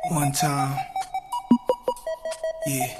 One time. Yeah.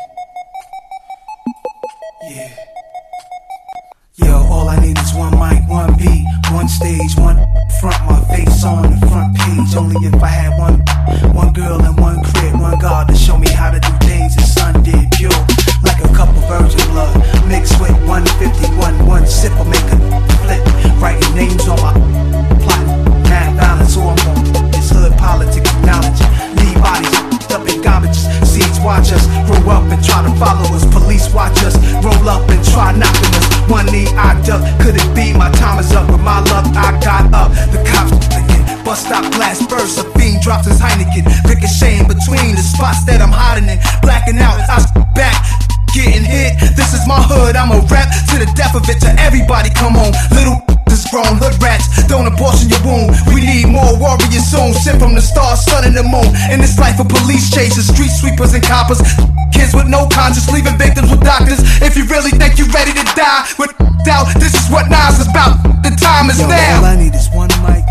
Yeah. Yo, all I need is one mic, one beat, one stage, one front, my face on the front page. Only if I had one girl and one crib, one God to show me how to do things the sun did. Pure, like a cup of virgin blood, mixed with 151. One sip will make a flip. Writing names on my plot, mad balance. So I'm on this hood politics knowledge. Leave bodies up in garbage. Seeds watch us grow up and try to follow us. Police watch us roll up and try knocking us. One knee I duck, could it be my time is up? With my luck I got up. The cops again, bus stop glass burst. A fiend drops his Heineken, ricocheting between the spots that I'm hiding in. Blacking out, I back, getting hit. This is my hood, I'm a rap to the death of it. To everybody come home, little this grown hood rats, don't abortion your womb. We need more warriors soon. Sent from the stars, sun and the moon. In this life of police chasers, street sweepers and coppers, kids with no conscience, leaving victims with doctors. If you really think you're ready to die, with doubt, this is what Nas is about. The time is now. All I need is one mic.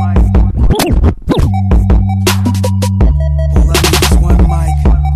All I need is one mic.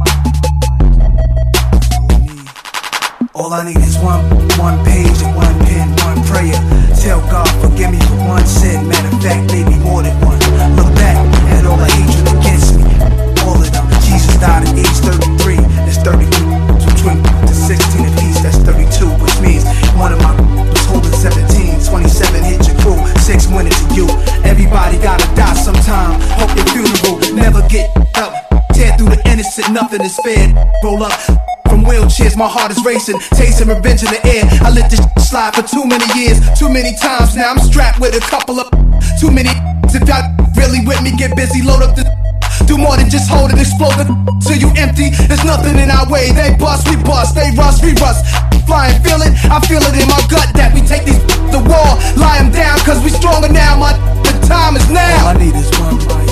All I need is one page and one pen, one prayer. Tell God, forgive me for one sin. Matter of fact, maybe more than one. Look back at all the hatred against me. All of them. Jesus died at age 33. That's 33. Between to 16 apiece, that's 32. Which means one of my was holding 17. 27 hit your crew. 6 went into you. Everybody gotta die sometime. Hope your funeral never get up. Tear through the innocent, nothing is fair. Roll up. From wheelchairs, my heart is racing, tasting revenge in the air. I let this slide for too many years, too many times. Now I'm strapped with a couple of too many. If y'all really with me, get busy, load up the. Do more than just hold it, explode it till you empty. There's nothing in our way. They bust, we bust. They rust, we rust. Flying, feel it. I feel it in my gut that we take these the war, lie them down, cause we stronger now. The time is now. All I need is one mic.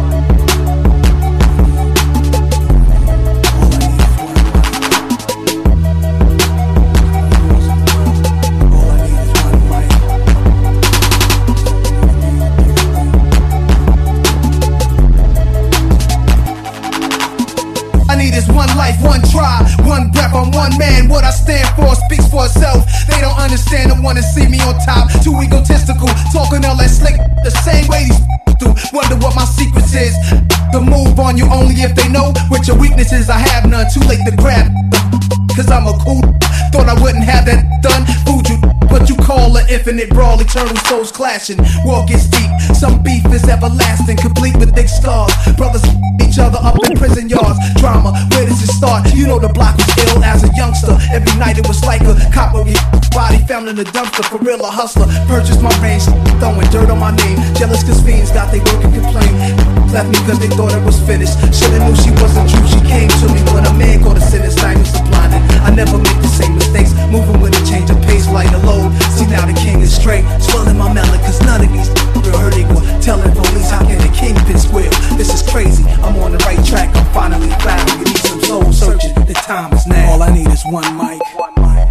There's one life, one try, one breath, I'm one man. What I stand for speaks for itself. They don't understand and wanna see me on top. Too egotistical, talking all that slick, the same way these do. Wonder what my secrets is. The move on you only if they know what your weaknesses. I have none, too late to grab cause I'm a cool. Thought I wouldn't have that done. Food you, but you call an infinite brawl, eternal souls clashing. War gets deep, some beef is everlasting, complete with thick scars. Brothers each other up in prison yards. Drama, where does it start? You know the block was ill as a youngster. Every night it was like a cop would get body found in the dumpster. For real, a hustler. Purchased my range, throwing dirt on my name. Jealous cause fiends got they work and complain. Left me cause they thought it was finished. Shoulda knew she wasn't true. She came to me when a man caught a sentence. Time was blinded. I never make the same mistakes. Moving with a change of pace, light a load. See now the king is straight. Swelling my melon cause none of these real hurt equal. Telling police how can the kingpin squeal. This is crazy. I'm on the right track. I'm finally found. You need some soul searching. The time is now. All I need is one mic.